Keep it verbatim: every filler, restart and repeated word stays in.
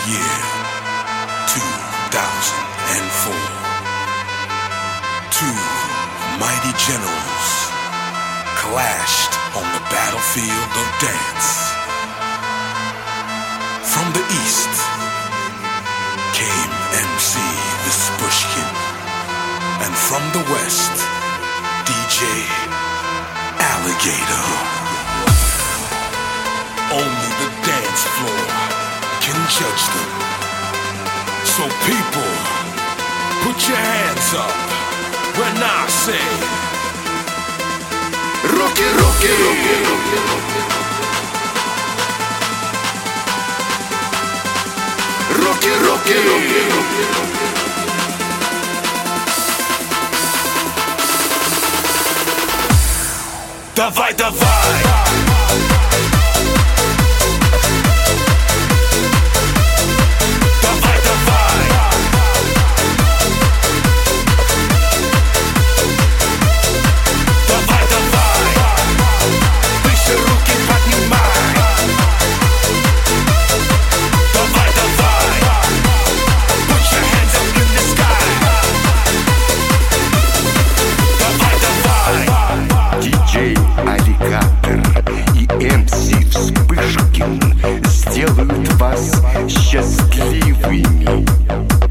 year two thousand four. Two mighty generals clashed on the battlefield of dance. From the east came M C Vispushkin, and from the west, D J Alligator. Only the dance floor can judge them. So people, put your hands up when I say Руки, руки, руки, руки, давай, давай. Сделают вас счастливыми.